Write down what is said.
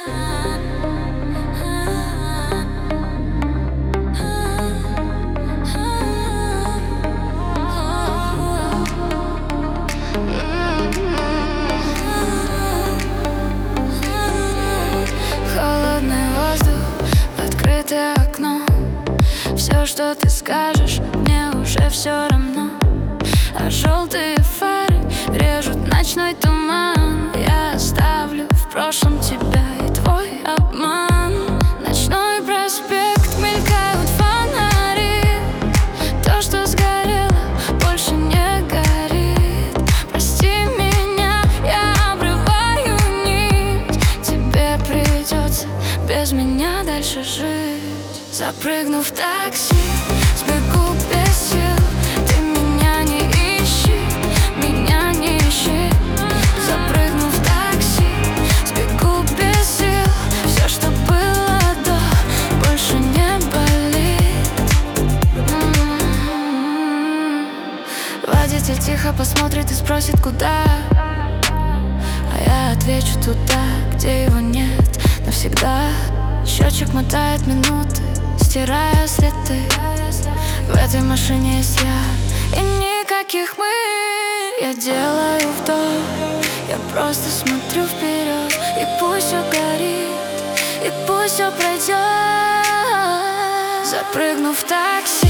Холодный воздух, открытое окно. Все, что ты скажешь, мне уже все равно. А желтые фары режут ночной туман. Я оставлю в прошлом тебя и твой обман. Ночной проспект, мелькают фонари. То, что сгорело, больше не горит. Прости меня, я обрываю нить. Тебе придется без меня дальше жить. Запрыгну в такси, сбегу без сил. Ты меня не ищи, меня не ищи. Запрыгну в такси, сбегу без сил. Все, что было до, больше не болит. Водитель тихо посмотрит и спросит, куда. А я отвечу: туда, где его нет навсегда. Счетчик мотает минуты, стирая следы. В этой машине есть я и никаких мы. Я делаю вдох, я просто смотрю вперед. И пусть все горит, и пусть все пройдет. Запрыгну в такси,